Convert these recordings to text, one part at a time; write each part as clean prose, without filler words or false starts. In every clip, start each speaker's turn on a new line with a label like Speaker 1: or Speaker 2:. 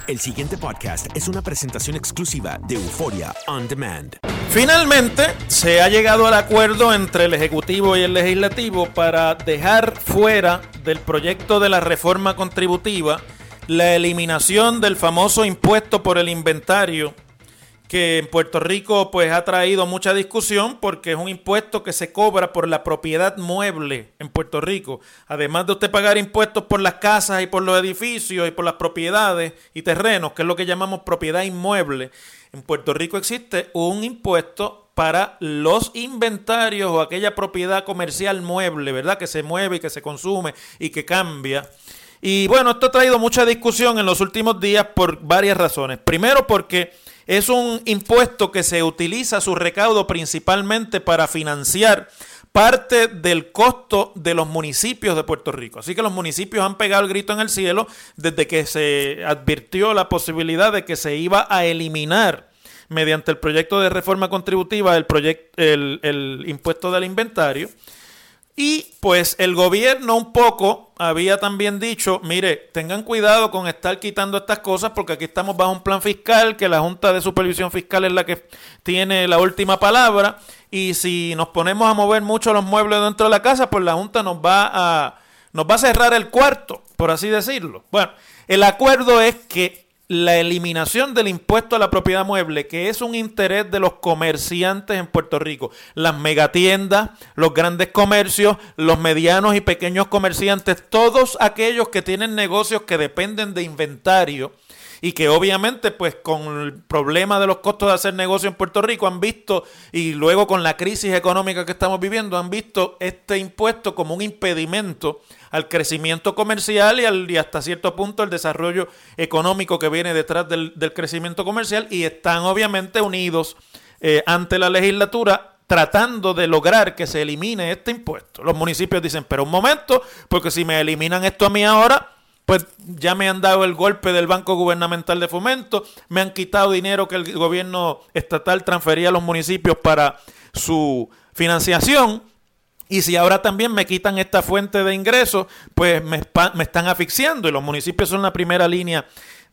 Speaker 1: El siguiente podcast es una presentación exclusiva de Euphoria On Demand.
Speaker 2: Finalmente, se ha llegado al acuerdo entre el Ejecutivo y el Legislativo para dejar fuera del proyecto de la reforma contributiva la eliminación del famoso impuesto por el inventario, que en Puerto Rico pues ha traído mucha discusión porque es un impuesto que se cobra por la propiedad mueble en Puerto Rico. Además de usted pagar impuestos por las casas y por los edificios y por las propiedades y terrenos, que es lo que llamamos propiedad inmueble, en Puerto Rico existe un impuesto para los inventarios o aquella propiedad comercial mueble, ¿verdad? Que se mueve y que se consume y que cambia. Y bueno, esto ha traído mucha discusión en los últimos días por varias razones. Primero, porque es un impuesto que se utiliza su recaudo principalmente para financiar parte del costo de los municipios de Puerto Rico. Así que los municipios han pegado el grito en el cielo desde que se advirtió la posibilidad de que se iba a eliminar mediante el proyecto de reforma contributiva el impuesto del inventario. Y pues el gobierno un poco había también dicho, mire, tengan cuidado con estar quitando estas cosas porque aquí estamos bajo un plan fiscal, que la Junta de Supervisión Fiscal es la que tiene la última palabra, y si nos ponemos a mover mucho los muebles dentro de la casa, pues la Junta nos va a cerrar el cuarto, por así decirlo. Bueno, el acuerdo es que la eliminación del impuesto a la propiedad mueble, que es un interés de los comerciantes en Puerto Rico, las megatiendas, los grandes comercios, los medianos y pequeños comerciantes, todos aquellos que tienen negocios que dependen de inventario y que obviamente pues con el problema de los costos de hacer negocio en Puerto Rico han visto, y luego con la crisis económica que estamos viviendo, han visto este impuesto como un impedimento al crecimiento comercial y hasta cierto punto el desarrollo económico que viene detrás del crecimiento comercial, y están obviamente unidos ante la legislatura tratando de lograr que se elimine este impuesto. Los municipios dicen, pero un momento, porque si me eliminan esto a mí ahora, pues ya me han dado el golpe del Banco Gubernamental de Fomento, me han quitado dinero que el gobierno estatal transfería a los municipios para su financiación, y si ahora también me quitan esta fuente de ingresos, pues me están asfixiando, y los municipios son la primera línea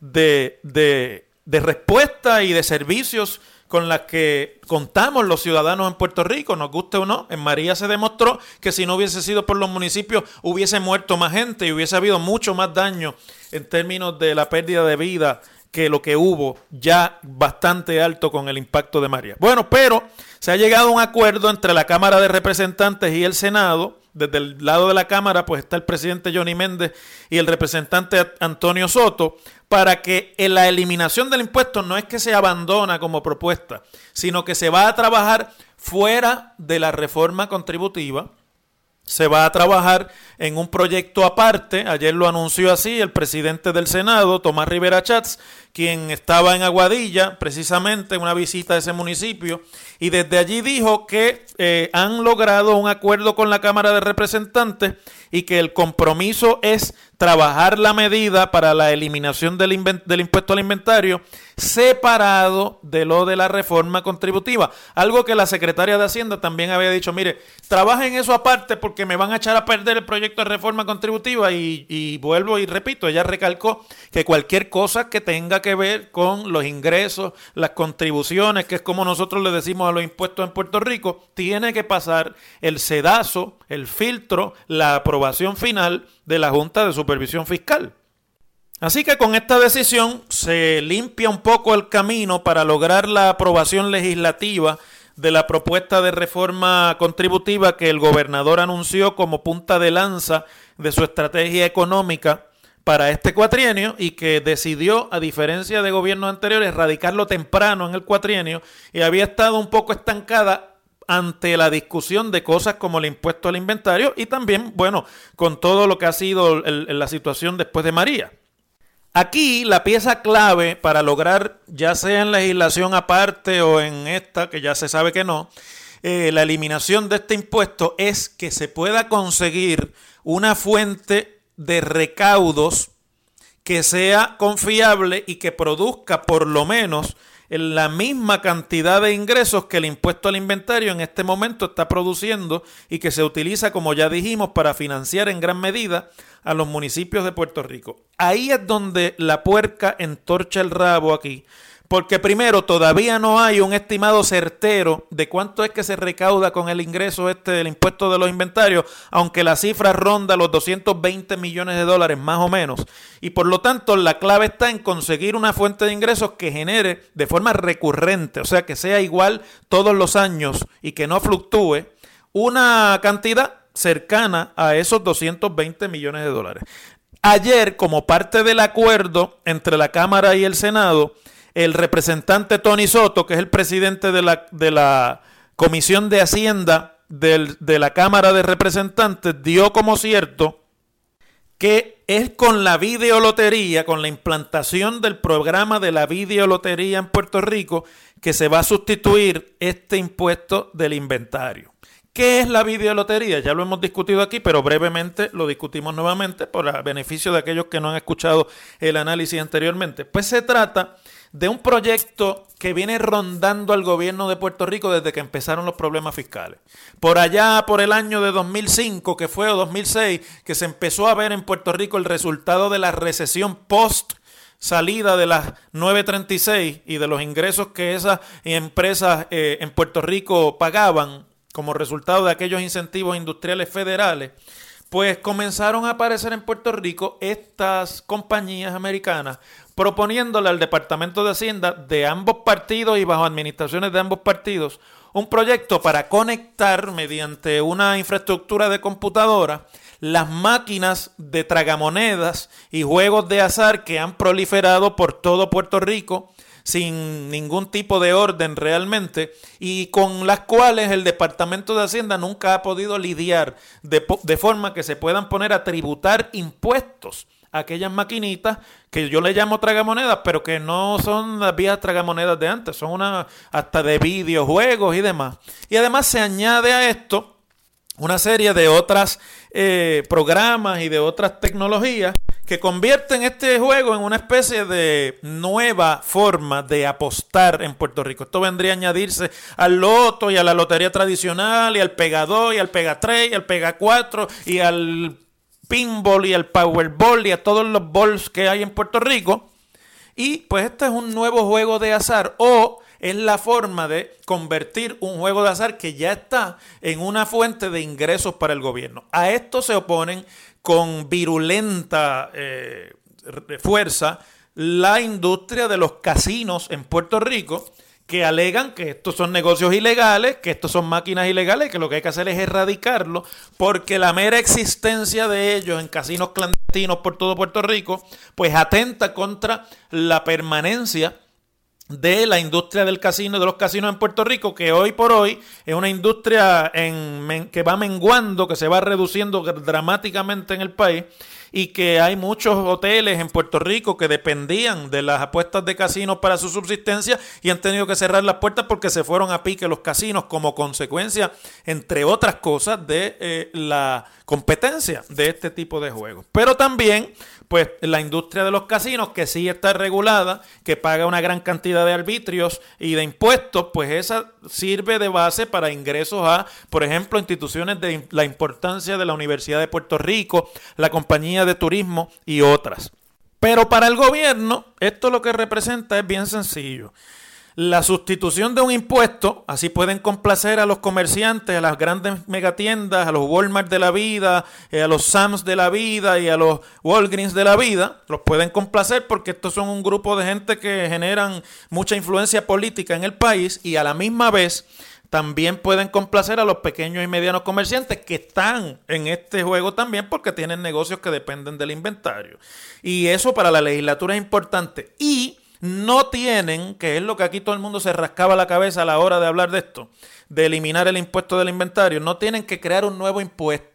Speaker 2: de respuesta y de servicios con las que contamos los ciudadanos en Puerto Rico, nos guste o no. En María se demostró que si no hubiese sido por los municipios hubiese muerto más gente y hubiese habido mucho más daño en términos de la pérdida de vida que lo que hubo, ya bastante alto con el impacto de María. Bueno, pero se ha llegado a un acuerdo entre la Cámara de Representantes y el Senado. Desde el lado de la Cámara pues está el presidente Johnny Méndez y el representante Antonio Soto, para que en la eliminación del impuesto no es que se abandona como propuesta, sino que se va a trabajar fuera de la reforma contributiva. Se va a trabajar en un proyecto aparte. Ayer lo anunció así el presidente del Senado, Tomás Rivera Chats, quien estaba en Aguadilla, precisamente en una visita a ese municipio, y desde allí dijo que han logrado un acuerdo con la Cámara de Representantes y que el compromiso es trabajar la medida para la eliminación del impuesto al inventario separado de lo de la reforma contributiva. Algo que la secretaria de Hacienda también había dicho, mire, trabajen eso aparte porque me van a echar a perder el proyecto de reforma contributiva, y vuelvo y repito, ella recalcó que cualquier cosa que tenga que ver con los ingresos, las contribuciones, que es como nosotros le decimos a los impuestos en Puerto Rico, tiene que pasar el sedazo, el filtro, la aprobación final de la Junta de Supervisión Fiscal. Así que con esta decisión se limpia un poco el camino para lograr la aprobación legislativa de la propuesta de reforma contributiva que el gobernador anunció como punta de lanza de su estrategia económica para este cuatrienio, y que decidió, a diferencia de gobiernos anteriores, radicarlo temprano en el cuatrienio, y había estado un poco estancada ante la discusión de cosas como el impuesto al inventario y también, bueno, con todo lo que ha sido la situación después de María. Aquí la pieza clave para lograr, ya sea en legislación aparte o en esta, que ya se sabe que no, la eliminación de este impuesto es que se pueda conseguir una fuente de recaudos que sea confiable y que produzca por lo menos la misma cantidad de ingresos que el impuesto al inventario en este momento está produciendo y que se utiliza, como ya dijimos, para financiar en gran medida a los municipios de Puerto Rico. Ahí es donde la puerca entorcha el rabo aquí, porque primero todavía no hay un estimado certero de cuánto es que se recauda con el ingreso del impuesto de los inventarios, aunque la cifra ronda los 220 millones de dólares más o menos. Y por lo tanto la clave está en conseguir una fuente de ingresos que genere de forma recurrente, o sea que sea igual todos los años y que no fluctúe, una cantidad cercana a esos 220 millones de dólares. Ayer, como parte del acuerdo entre la Cámara y el Senado, el representante Tony Soto, que es el presidente de la Comisión de Hacienda de la Cámara de Representantes, dio como cierto que es con la videolotería, con la implantación del programa de la videolotería en Puerto Rico, que se va a sustituir este impuesto del inventario. ¿Qué es la videolotería? Ya lo hemos discutido aquí, pero brevemente lo discutimos nuevamente por beneficio de aquellos que no han escuchado el análisis anteriormente. Pues se trata de un proyecto que viene rondando al gobierno de Puerto Rico desde que empezaron los problemas fiscales. Por allá, por el año de 2005, que fue, o 2006, que se empezó a ver en Puerto Rico el resultado de la recesión post salida de las 936 y de los ingresos que esas empresas en Puerto Rico pagaban como resultado de aquellos incentivos industriales federales, pues comenzaron a aparecer en Puerto Rico estas compañías americanas proponiéndole al Departamento de Hacienda de ambos partidos y bajo administraciones de ambos partidos un proyecto para conectar mediante una infraestructura de computadora las máquinas de tragamonedas y juegos de azar que han proliferado por todo Puerto Rico sin ningún tipo de orden realmente y con las cuales el Departamento de Hacienda nunca ha podido lidiar de forma que se puedan poner a tributar impuestos a aquellas maquinitas que yo le llamo tragamonedas, pero que no son las viejas tragamonedas de antes, son hasta de videojuegos y demás. Y además se añade a esto una serie de otras programas y de otras tecnologías que convierten este juego en una especie de nueva forma de apostar en Puerto Rico. Esto vendría a añadirse al loto y a la lotería tradicional y al Pega 2 y al Pega 3 y al Pega 4 y al pinball y al Powerball y a todos los balls que hay en Puerto Rico. Y pues este es un nuevo juego de azar o es la forma de convertir un juego de azar que ya está en una fuente de ingresos para el gobierno. A esto se oponen con virulenta fuerza la industria de los casinos en Puerto Rico, que alegan que estos son negocios ilegales, que estos son máquinas ilegales, que lo que hay que hacer es erradicarlo, porque la mera existencia de ellos en casinos clandestinos por todo Puerto Rico, pues atenta contra la permanencia de la industria del casino, de los casinos en Puerto Rico, que hoy por hoy es una industria que va menguando, que se va reduciendo dramáticamente en el país y que hay muchos hoteles en Puerto Rico que dependían de las apuestas de casinos para su subsistencia y han tenido que cerrar las puertas porque se fueron a pique los casinos como consecuencia, entre otras cosas, de la competencia de este tipo de juegos. Pero también pues la industria de los casinos, que sí está regulada, que paga una gran cantidad de arbitrios y de impuestos, pues esa sirve de base para ingresos a, por ejemplo, instituciones de la importancia de la Universidad de Puerto Rico, la Compañía de Turismo y otras. Pero para el gobierno, esto lo que representa es bien sencillo. La sustitución de un impuesto, así pueden complacer a los comerciantes, a las grandes megatiendas, a los Walmart de la vida, a los Sams de la vida y a los Walgreens de la vida, los pueden complacer porque estos son un grupo de gente que generan mucha influencia política en el país y a la misma vez también pueden complacer a los pequeños y medianos comerciantes que están en este juego también porque tienen negocios que dependen del inventario. Y eso para la legislatura es importante. Y no tienen, que es lo que aquí todo el mundo se rascaba la cabeza a la hora de hablar de esto, de eliminar el impuesto del inventario, no tienen que crear un nuevo impuesto,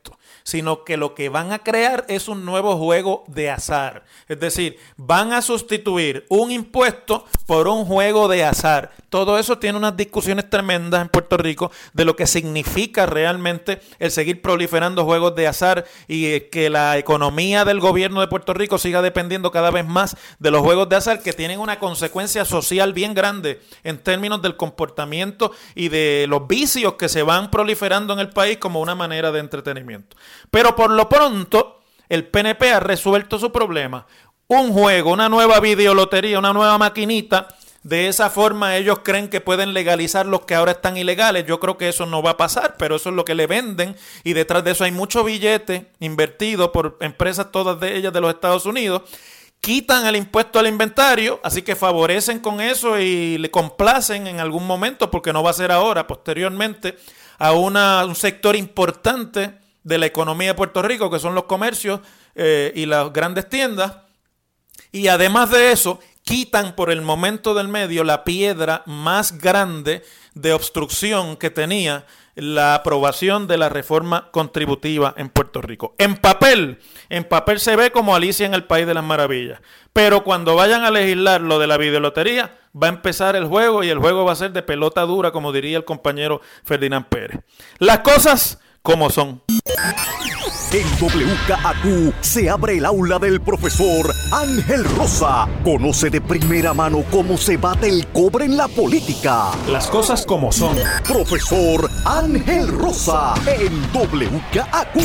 Speaker 2: sino que lo que van a crear es un nuevo juego de azar. Es decir, van a sustituir un impuesto por un juego de azar. Todo eso tiene unas discusiones tremendas en Puerto Rico de lo que significa realmente el seguir proliferando juegos de azar y que la economía del gobierno de Puerto Rico siga dependiendo cada vez más de los juegos de azar, que tienen una consecuencia social bien grande en términos del comportamiento y de los vicios que se van proliferando en el país como una manera de entretenimiento. Pero por lo pronto, el PNP ha resuelto su problema. Un juego, una nueva videolotería, una nueva maquinita. De esa forma ellos creen que pueden legalizar los que ahora están ilegales. Yo creo que eso no va a pasar, pero eso es lo que le venden, y detrás de eso hay mucho billete invertido por empresas, todas de ellas de los Estados Unidos. Quitan el impuesto al inventario, así que favorecen con eso y le complacen en algún momento, porque no va a ser ahora, posteriormente, a un sector importante de la economía de Puerto Rico, que son los comercios y las grandes tiendas. Y además de eso, quitan por el momento del medio la piedra más grande de obstrucción que tenía la aprobación de la reforma contributiva en Puerto Rico. En papel se ve como Alicia en el País de las Maravillas, pero cuando vayan a legislar lo de la videolotería, va a empezar el juego, y el juego va a ser de pelota dura, como diría el compañero Ferdinand Pérez. Las cosas como son.
Speaker 3: En WKAQ se abre el aula del profesor Ángel Rosa. Conoce de primera mano cómo se bate el cobre en la política.
Speaker 2: Las cosas como son.
Speaker 3: Profesor Ángel Rosa en WKAQ.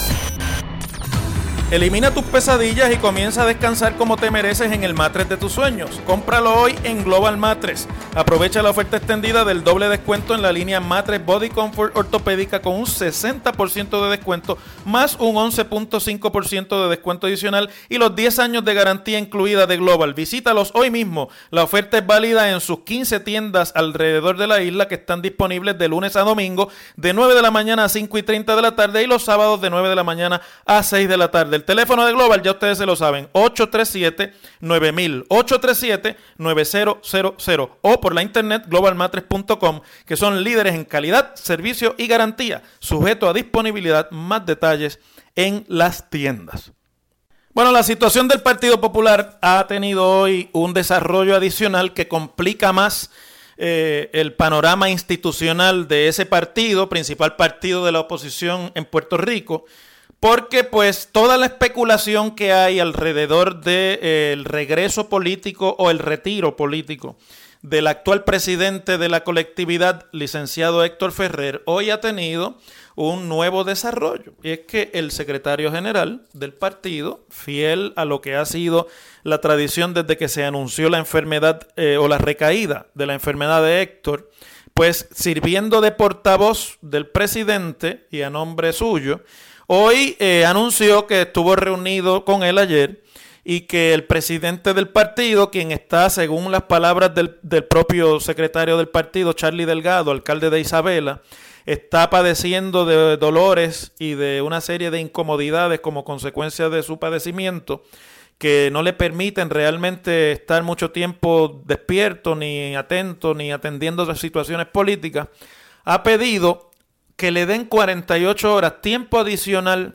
Speaker 2: Elimina tus pesadillas y comienza a descansar como te mereces en el matres de tus sueños. Cómpralo hoy en Global Matres. Aprovecha la oferta extendida del doble descuento en la línea Matres Body Comfort ortopédica con un 60% de descuento más un 11.5% de descuento adicional y los 10 años de garantía incluida de Global. Visítalos hoy mismo. La oferta es válida en sus 15 tiendas alrededor de la isla, que están disponibles de lunes a domingo de 9 de la mañana a 5:30 de la tarde y los sábados de 9 de la mañana a 6 de la tarde. El teléfono de Global, ya ustedes se lo saben, 837-9000, 837-9000, o por la internet globalmatres.com, que son líderes en calidad, servicio y garantía, sujeto a disponibilidad. Más detalles en las tiendas. Bueno, la situación del Partido Popular ha tenido hoy un desarrollo adicional que complica más el panorama institucional de ese partido, principal partido de la oposición en Puerto Rico, porque pues toda la especulación que hay alrededor del regreso político o el retiro político del actual presidente de la colectividad, licenciado Héctor Ferrer, hoy ha tenido un nuevo desarrollo. Y es que el secretario general del partido, fiel a lo que ha sido la tradición desde que se anunció la enfermedad o la recaída de la enfermedad de Héctor, pues sirviendo de portavoz del presidente y a nombre suyo, hoy anunció que estuvo reunido con él ayer y que el presidente del partido, quien está, según las palabras del propio secretario del partido, Charlie Delgado, alcalde de Isabela, está padeciendo de dolores y de una serie de incomodidades como consecuencia de su padecimiento que no le permiten realmente estar mucho tiempo despierto, ni atento, ni atendiendo las situaciones políticas, ha pedido que le den 48 horas, tiempo adicional,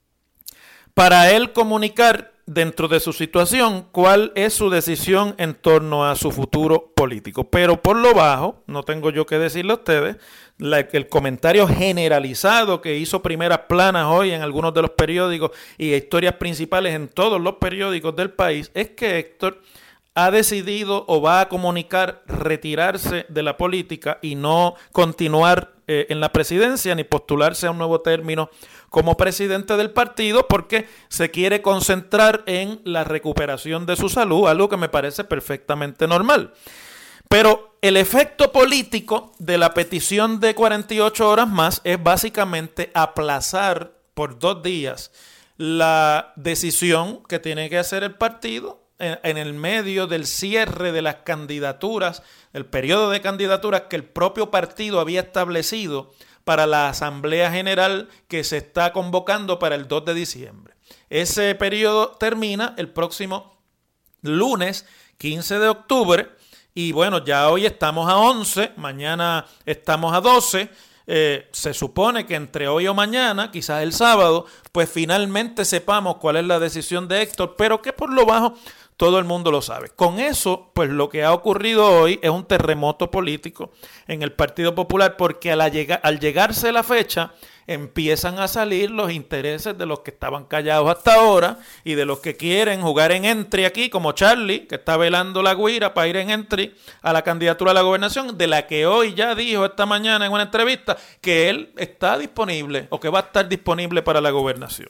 Speaker 2: para él comunicar dentro de su situación cuál es su decisión en torno a su futuro político. Pero por lo bajo, no tengo yo que decirle a ustedes, el comentario generalizado que hizo primeras planas hoy en algunos de los periódicos y historias principales en todos los periódicos del país, es que Héctor ha decidido o va a comunicar retirarse de la política y no continuar en la presidencia ni postularse a un nuevo término como presidente del partido, porque se quiere concentrar en la recuperación de su salud, algo que me parece perfectamente normal. Pero el efecto político de la petición de 48 horas más es básicamente aplazar por 2 días la decisión que tiene que hacer el partido en el medio del cierre de las candidaturas, el periodo de candidaturas que el propio partido había establecido para la Asamblea General que se está convocando para el 2 de diciembre. Ese periodo termina el próximo lunes 15 de octubre y bueno, ya hoy estamos a 11, mañana estamos a 12, se supone que entre hoy o mañana, quizás el sábado, pues finalmente sepamos cuál es la decisión de Héctor, pero que por lo bajo todo el mundo lo sabe. Con eso, pues lo que ha ocurrido hoy es un terremoto político en el Partido Popular, porque al llegarse la fecha empiezan a salir los intereses de los que estaban callados hasta ahora y de los que quieren jugar en entry aquí, como Charlie, que está velando la guira para ir en entry a la candidatura a la gobernación, de la que hoy ya dijo esta mañana en una entrevista que él está disponible o que va a estar disponible para la gobernación.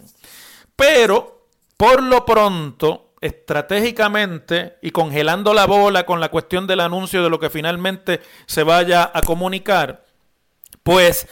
Speaker 2: Pero, por lo pronto, estratégicamente y congelando la bola con la cuestión del anuncio de lo que finalmente se vaya a comunicar, pues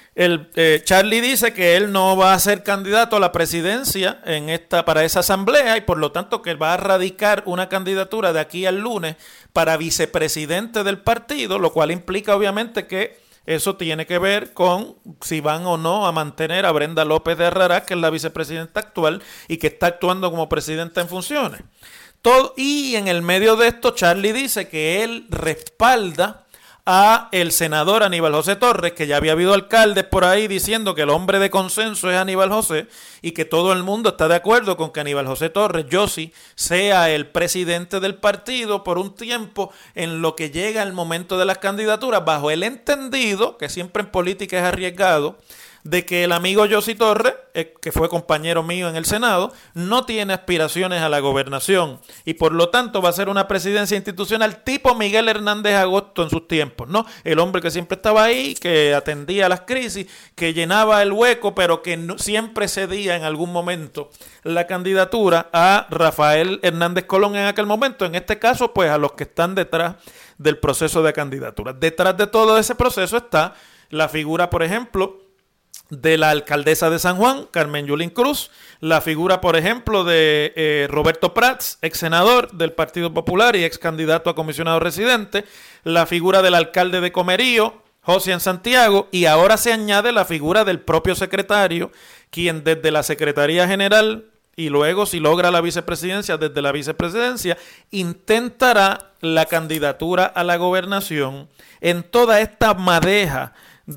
Speaker 2: Charlie dice que él no va a ser candidato a la presidencia para esa asamblea y por lo tanto que va a radicar una candidatura de aquí al lunes para vicepresidente del partido, lo cual implica obviamente que eso tiene que ver con si van o no a mantener a Brenda López de Arrarás, que es la vicepresidenta actual y que está actuando como presidenta en funciones. Y en el medio de esto, Charlie dice que él respalda a el senador Aníbal José Torres, que ya había habido alcaldes por ahí diciendo que el hombre de consenso es Aníbal José y que todo el mundo está de acuerdo con que Aníbal José Torres, Yossi, sea el presidente del partido por un tiempo en lo que llega el momento de las candidaturas, bajo el entendido, que siempre en política es arriesgado, de que el amigo Yossi Torres, que fue compañero mío en el Senado, no tiene aspiraciones a la gobernación y por lo tanto va a ser una presidencia institucional tipo Miguel Hernández Agosto en sus tiempos, ¿no? El hombre que siempre estaba ahí, que atendía las crisis, que llenaba el hueco, pero que siempre cedía en algún momento la candidatura a Rafael Hernández Colón en aquel momento, en este caso pues a los que están detrás del proceso de candidatura. Detrás de todo ese proceso está la figura, por ejemplo, de la alcaldesa de San Juan, Carmen Yulín Cruz, la figura, por ejemplo, de Roberto Prats, ex senador del Partido Popular y ex candidato a comisionado residente, la figura del alcalde de Comerío, José Santiago, y ahora se añade la figura del propio secretario, quien desde la Secretaría General y luego, si logra la vicepresidencia, desde la vicepresidencia, intentará la candidatura a la gobernación en toda esta madeja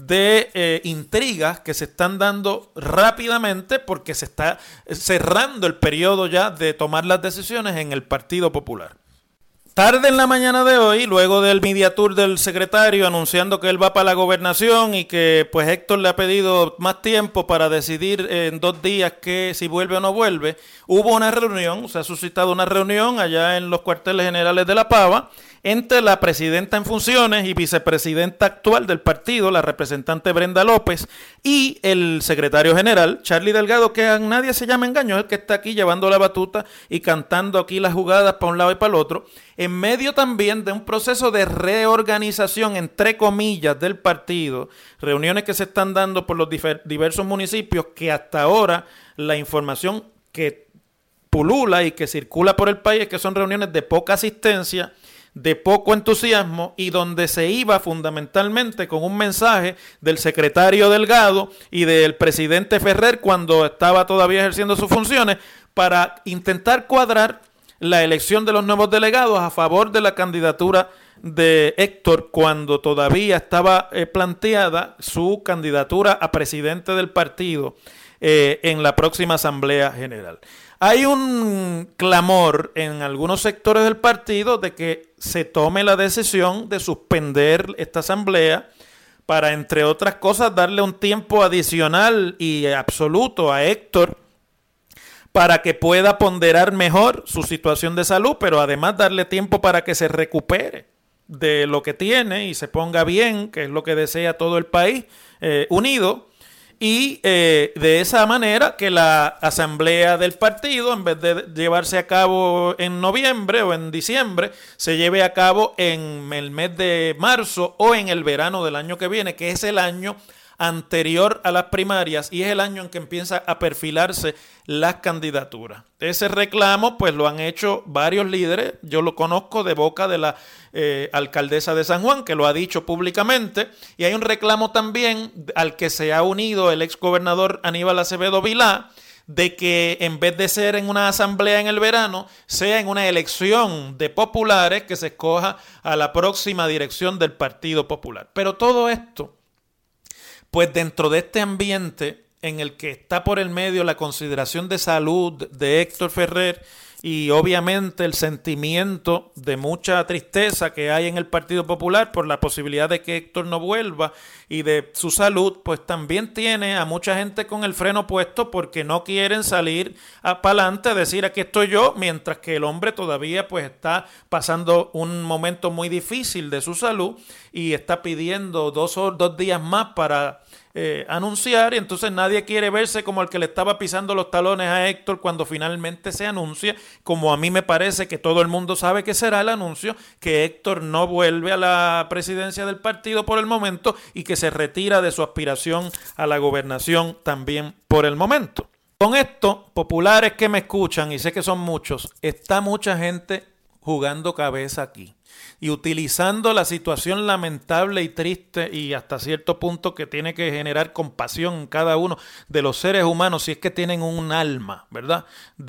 Speaker 2: de intrigas que se están dando rápidamente porque se está cerrando el periodo ya de tomar las decisiones en el Partido Popular. Tarde en la mañana de hoy, luego del media tour del secretario anunciando que él va para la gobernación y que pues Héctor le ha pedido más tiempo para decidir en 2 días que si vuelve o no vuelve, hubo una reunión, se ha suscitado una reunión allá en los cuarteles generales de La Pava entre la presidenta en funciones y vicepresidenta actual del partido, la representante Brenda López, y el secretario general, Charlie Delgado, que a nadie se llama engaño, es el que está aquí llevando la batuta y cantando aquí las jugadas para un lado y para el otro, en medio también de un proceso de reorganización, entre comillas, del partido, reuniones que se están dando por los diversos municipios que hasta ahora la información que pulula y que circula por el país es que son reuniones de poca asistencia, de poco entusiasmo y donde se iba fundamentalmente con un mensaje del secretario Delgado y del presidente Ferrer cuando estaba todavía ejerciendo sus funciones para intentar cuadrar la elección de los nuevos delegados a favor de la candidatura de Héctor cuando todavía estaba planteada su candidatura a presidente del partido en la próxima Asamblea General. Hay un clamor en algunos sectores del partido de que se tome la decisión de suspender esta asamblea para, entre otras cosas, darle un tiempo adicional y absoluto a Héctor para que pueda ponderar mejor su situación de salud, pero además darle tiempo para que se recupere de lo que tiene y se ponga bien, que es lo que desea todo el país unido. Y de esa manera que la asamblea del partido, en vez de llevarse a cabo en noviembre o en diciembre, se lleve a cabo en el mes de marzo o en el verano del año que viene, que es el año anterior a las primarias y es el año en que empieza a perfilarse las candidaturas. Ese reclamo pues lo han hecho varios líderes, yo lo conozco de boca de la alcaldesa de San Juan, que lo ha dicho públicamente, y hay un reclamo también al que se ha unido el exgobernador Aníbal Acevedo Vilá, de que en vez de ser en una asamblea en el verano, sea en una elección de populares que se escoja a la próxima dirección del Partido Popular. Pero todo esto Pues dentro de este ambiente en el que está por el medio la consideración de salud de Héctor Ferrer y obviamente el sentimiento de mucha tristeza que hay en el Partido Popular por la posibilidad de que Héctor no vuelva y de su salud, pues también tiene a mucha gente con el freno puesto porque no quieren salir para adelante a decir aquí estoy yo, mientras que el hombre todavía pues está pasando un momento muy difícil de su salud y está pidiendo 2 días más para anunciar, y entonces nadie quiere verse como el que le estaba pisando los talones a Héctor cuando finalmente se anuncia, como a mí me parece que todo el mundo sabe que será el anuncio, que Héctor no vuelve a la presidencia del partido por el momento y que se retira de su aspiración a la gobernación también por el momento. Con esto, populares que me escuchan, y sé que son muchos, está mucha gente jugando cabeza aquí y utilizando la situación lamentable y triste y hasta cierto punto que tiene que generar compasión en cada uno de los seres humanos, si es que tienen un alma, ¿verdad?,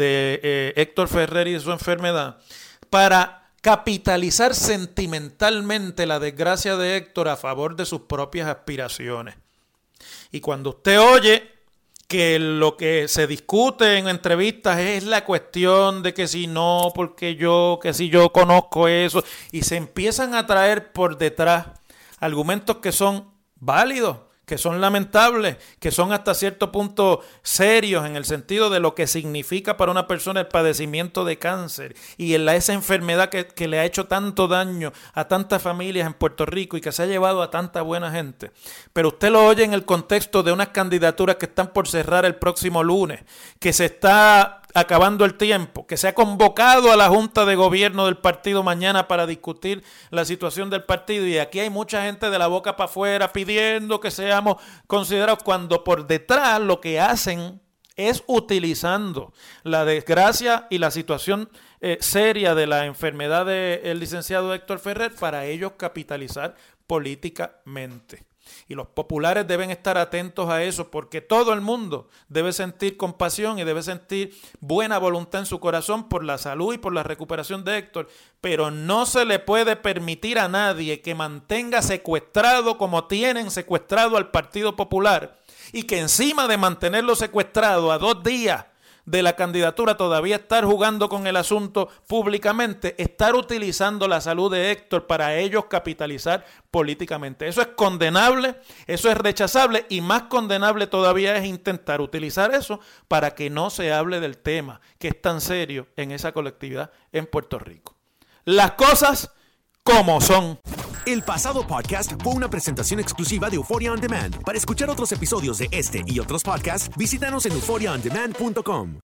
Speaker 2: de Héctor Ferrer y de su enfermedad, para capitalizar sentimentalmente la desgracia de Héctor a favor de sus propias aspiraciones. Y cuando usted oye que lo que se discute en entrevistas es la cuestión de que si no, porque yo, que si yo conozco eso, y se empiezan a traer por detrás argumentos que son válidos, que son lamentables, que son hasta cierto punto serios en el sentido de lo que significa para una persona el padecimiento de cáncer y esa enfermedad que le ha hecho tanto daño a tantas familias en Puerto Rico y que se ha llevado a tanta buena gente. Pero usted lo oye en el contexto de unas candidaturas que están por cerrar el próximo lunes, que se está acabando el tiempo, que se ha convocado a la Junta de Gobierno del partido mañana para discutir la situación del partido, y aquí hay mucha gente de la boca para afuera pidiendo que seamos considerados, cuando por detrás lo que hacen es utilizando la desgracia y la situación seria de la enfermedad del licenciado Héctor Ferrer para ellos capitalizar políticamente. Y los populares deben estar atentos a eso, porque todo el mundo debe sentir compasión y debe sentir buena voluntad en su corazón por la salud y por la recuperación de Héctor, pero no se le puede permitir a nadie que mantenga secuestrado como tienen secuestrado al Partido Popular, y que encima de mantenerlo secuestrado a 2 días de la candidatura todavía estar jugando con el asunto públicamente, estar utilizando la salud de Héctor para ellos capitalizar políticamente. Eso es condenable, eso es rechazable, y más condenable todavía es intentar utilizar eso para que no se hable del tema que es tan serio en esa colectividad en Puerto Rico. Las cosas como son.
Speaker 1: El pasado podcast fue una presentación exclusiva de Euphoria On Demand. Para escuchar otros episodios de este y otros podcasts, visítanos en euphoriaondemand.com.